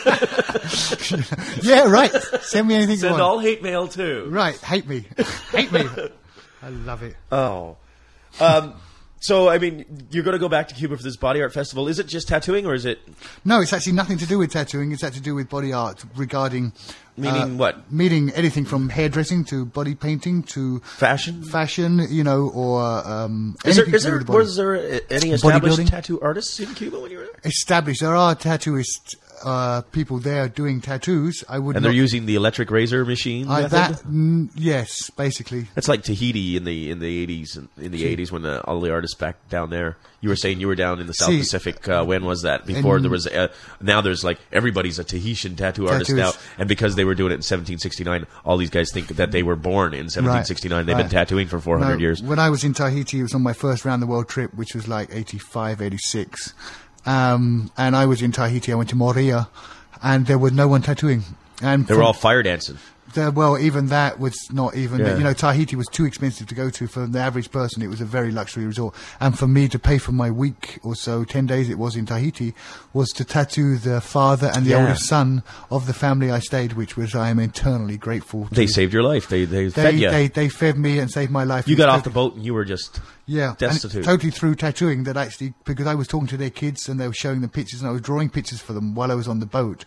Yeah, right. Send me anything you Send want. all hate mail too. Right, hate me, hate me. I love it. Oh. Um, so, I mean, you're going to go back to Cuba for this body art festival. Is it just tattooing or is it No, it's actually nothing to do with tattooing. It's actually to do with body art regarding. meaning uh, what? Meaning anything from hairdressing to body painting to Fashion? fashion, you know, or um, Is there, anything is to do there, with the body. was there uh, any established Bodybuilding? tattoo artists in Cuba when you were there? Established. There are tattooist uh, people there doing tattoos. I would And not. they're using the electric razor machine I, method? that mm, yes, basically. That's like Tahiti in the in the eighties and in the eighties when the, all the artists back down there. You were saying you were down in the South See, Pacific. Uh, when was that? Before in- there was a, now there's like everybody's a Tahitian tattoo artist now, Tattooist. and because they were doing it in seventeen sixty-nine, all these guys think that they were born in seventeen sixty-nine. They've right. been tattooing for four hundred No, years. When I was in Tahiti, it was on my first round the world trip, which was like eighty-five, eighty-six. Um, and I was in Tahiti. I went to Moria, and there was no one tattooing. And They were from- all fire dancing. the, well, even that was not even. Yeah. You know, Tahiti was too expensive to go to for the average person. It was a very luxury resort, and for me to pay for my week or so, ten days it was in Tahiti, was to tattoo the father and the Yeah. oldest son of the family I stayed, which was I am eternally grateful. To. They saved your life. They they, They, fed you. they they fed me and saved my life. you It's got off the totally- boat and you were just Yeah, and destitute. totally through tattooing that actually, because I was talking to their kids and they were showing them pictures and I was drawing pictures for them while I was on the boat.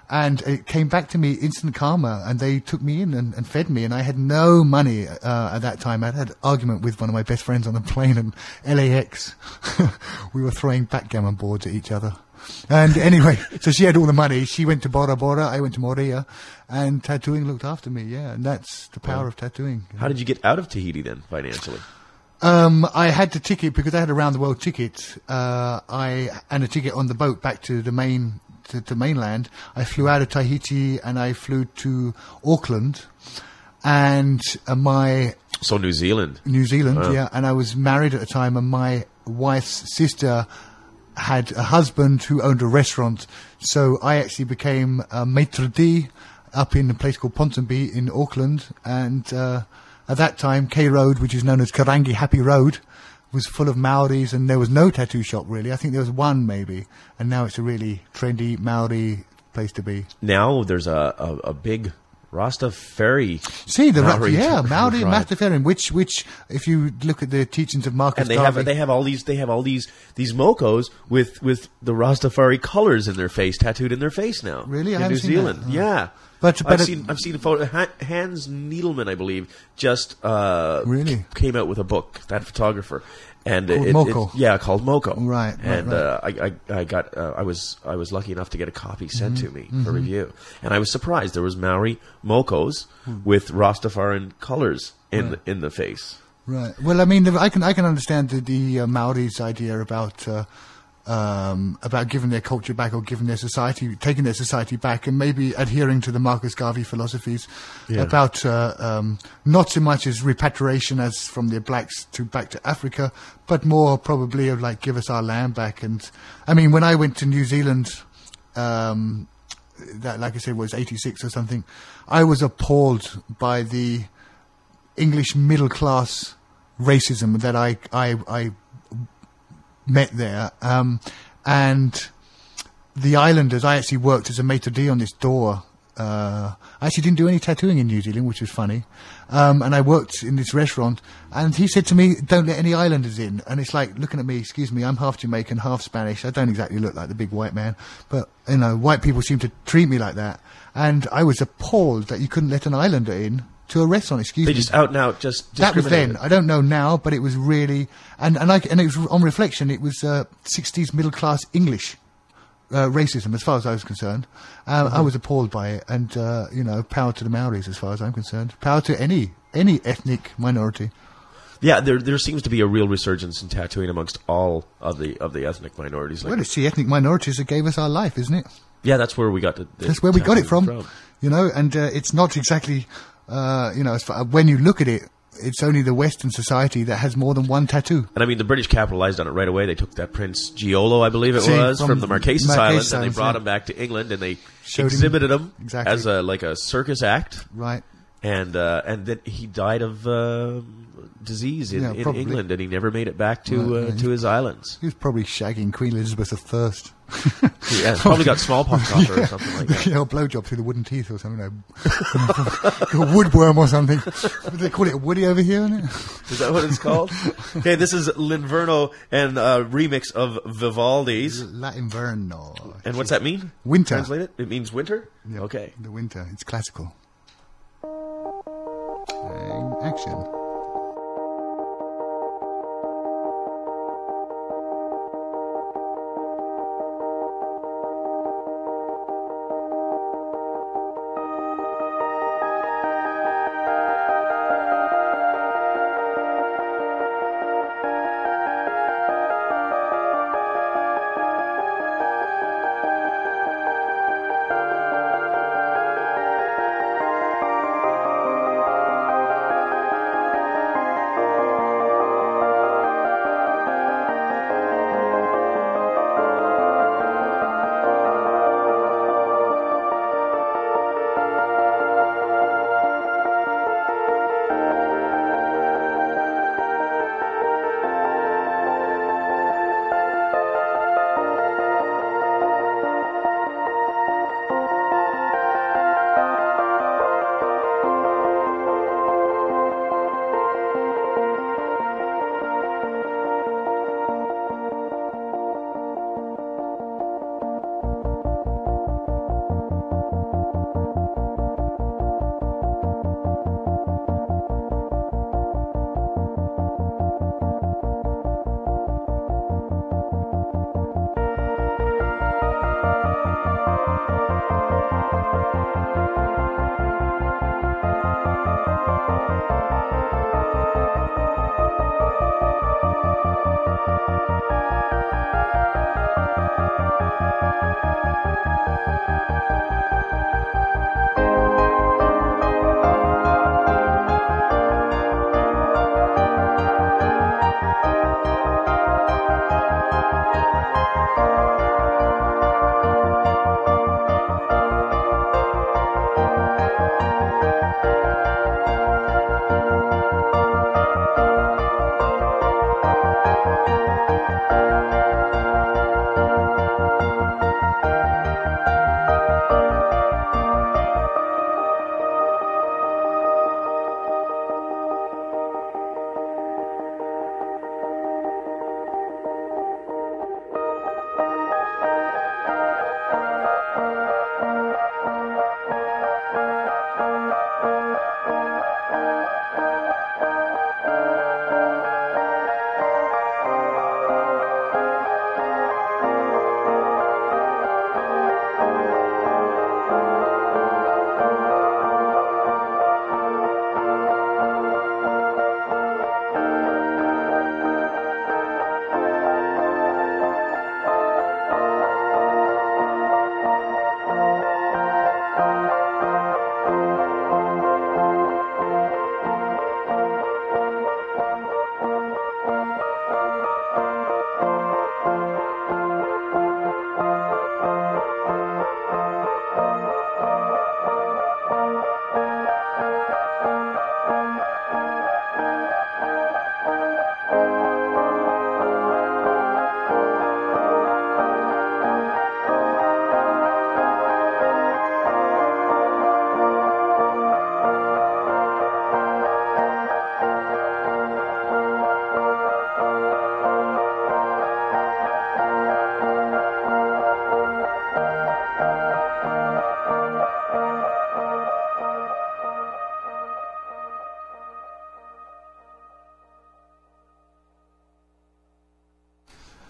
And it came back to me instant karma, and they took me in and, and fed me, and I had no money uh, at that time. I had an argument with one of my best friends on the plane in L A X. We were throwing backgammon boards at each other. And anyway, so she had all the money. She went to Bora Bora, I went to Moria, and tattooing looked after me, yeah. And that's the power Wow. of tattooing. How did you get out of Tahiti then, financially? Um, I had the ticket because I had a round the world ticket. Uh, I and a ticket on the boat back to the main to, to mainland. I flew out of Tahiti and I flew to Auckland, and uh, my So New Zealand. New Zealand, Wow. yeah. And I was married at the time, and my wife's sister had a husband who owned a restaurant. So I actually became a maitre d' up in a place called Ponsonby in Auckland, and uh, at that time, K Road, which is known as Karangi Happy Road, was full of Maoris, and there was no tattoo shop really. I think there was one maybe, and now it's a really trendy Maori place to be. Now there's a, a, a big Rastafari. See the Maori Maori, yeah, tribe. Maori Rastafarian, which which if you look at the teachings of Marcus And they Garvey, have they have all these they have all these these mocos with with the Rastafari colors in their face tattooed in their face now. Really? I in haven't New seen Zealand, that. Oh. yeah. But- but I've it- seen I've seen a photo. Ha- Hans Needleman, I believe, just uh, Really? came out with a book. That photographer. And Called it, Moko. it, yeah, called Moko. Right, right, and right. Uh, I, I, I got, uh, I was, I was lucky enough to get a copy sent Mm-hmm. to me for review, and I was surprised. There was Maori Mokos with Rastafarian colors in the, in the face. right. Well, I mean, the, I can I can understand the, the uh, Maoris' idea about uh, um, about giving their culture back or giving their society, taking their society back, and maybe adhering to the Marcus Garvey philosophies Yeah. about uh, um, not so much as repatriation as from the blacks to back to Africa, but more probably of like give us our land back. And I mean, when I went to New Zealand. Um, that, like I said, was eighty-six or something. I was appalled by the English middle class racism that I I, I met there, um, and the islanders. I actually worked as a maitre d' on this door. Uh, I actually didn't do any tattooing in New Zealand, which was funny. Um, and I worked in this restaurant, and he said to me, "Don't let any islanders in." And it's like looking at me. Excuse me, I'm half Jamaican, half Spanish. I don't exactly look like the big white man, but you know, white people seem to treat me like that. And I was appalled that you couldn't let an islander in to a restaurant. Excuse They me. just out and out just That was then. discriminated. I don't know now, but it was really, and and I and it was on reflection. It was uh, sixties middle class English uh, racism, as far as I was concerned. Um, I was appalled by it, and uh, you know, power to the Maoris, as far as I'm concerned. Power to any any ethnic minority. Yeah, there there seems to be a real resurgence in tattooing amongst all of the of the ethnic minorities. Like, Well, it's the ethnic minorities that gave us our life, isn't it? yeah, that's where we got the, the That's where we got it from. tattooing You know, and uh, it's not exactly, uh, you know, as far, when you look at it, it's only the Western society that has more than one tattoo. And I mean, the British capitalized on it right away. They took that Prince Giolo, I believe it See, was, from from, the Marquesas Marquesas Islands, and they Islands, brought yeah. him back to England, and they Showed him- exhibited him, Exactly. as a like a circus act, Right. and uh, and then he died of uh, disease in, Yeah, in probably. England, and he never made it back to Right, uh, right. to his islands. He was probably shagging Queen Elizabeth the First. Yeah, probably got smallpox off her or something like that. Yeah, or blowjob through the wooden teeth or something. Like, a woodworm or something. What do they call it? A woody over here, isn't it? Is that what it's called? Okay, this is Linverno and uh, remix of Vivaldi's. L'Inverno. And what's that mean? Winter. Translate it? It means winter? Yeah, Okay. The winter. It's classical. And action.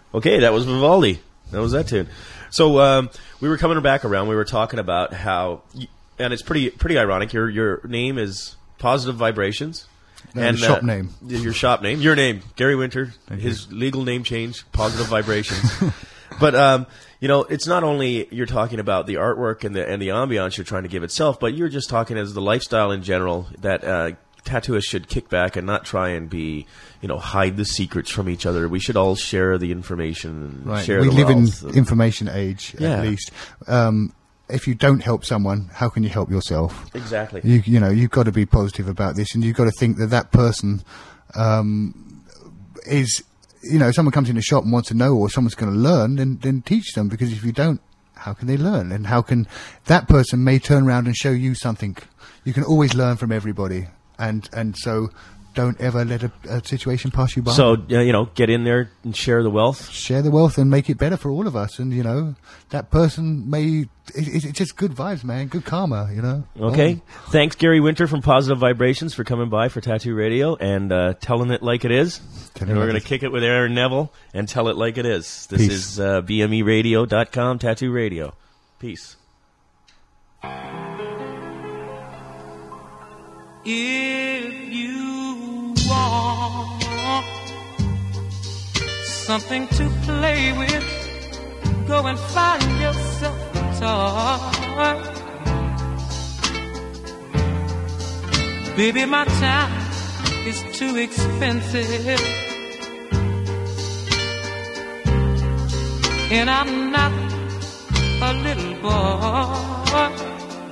Okay, that was Vivaldi. That was that tune. So um, we were coming back around. We were talking about how, you, and it's pretty pretty ironic. Your your name is Positive Vibrations. No, and the shop uh, name. Your shop name. Your name, Gary Winter. Thank his you. legal name change, Positive Vibrations. But um, you know, it's not only you're talking about the artwork and the and the ambiance you're trying to give itself, but you're just talking as the lifestyle in general that uh, tattooists should kick back and not try and be, you know, hide the secrets from each other. We should all share the information and Right. share We the live in wealth. information age, Yeah. at least. Um, if you don't help someone, how can you help yourself? Exactly. You, you know, you've got to be positive about this, and you've got to think that that person um, is, you know, if someone comes in the shop and wants to know, or someone's going to learn, then then teach them, because if you don't, how can they learn? And how can that person may turn around and show you something? You can always learn from everybody, and and so don't ever let a, a situation pass you by. So uh, you know, get in there and share the wealth. Share the wealth and make it better for all of us. And, you know, that person may... It, it's just good vibes, man. Good karma, you know. Okay. Oh. Thanks, Gary Winter from Positive Vibrations, for coming by for Tattoo Radio and uh, telling it like it is. Telling And it we're like going to it- kick it with Aaron Neville and tell it like it is. This Peace. is uh, B M E radio dot com, Tattoo Radio. Peace. If you want something to play with, go and find yourself a toy. Baby, my time is too expensive, and I'm not a little boy.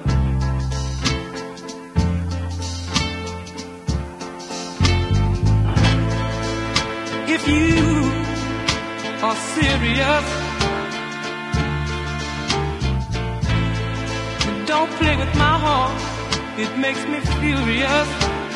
If you are serious, don't play with my heart, it makes me furious.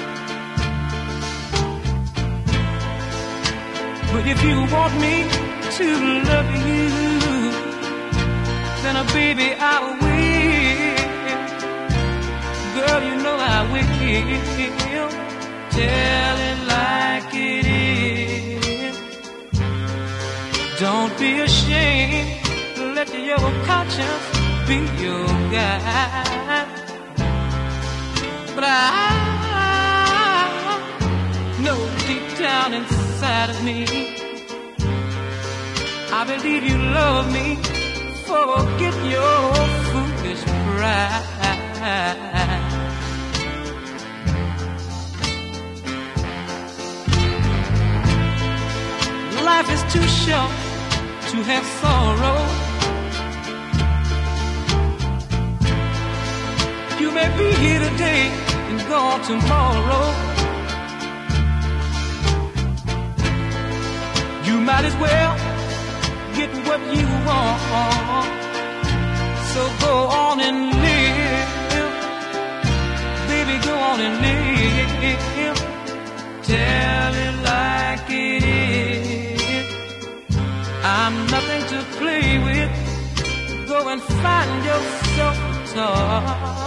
But if you want me to love you, then, uh, baby, I will. Girl, you know I will. Tell it like it is. Don't be ashamed. Let your conscience be your guide. But I know deep down inside of me, I believe you love me. Forget your foolish pride. Life is too short to have sorrow. You may be here today and gone tomorrow. You might as well get what you want. So go on and live. Baby, go on and live. Tell it like it is. I'm nothing to play with. Go and find yourself a toy.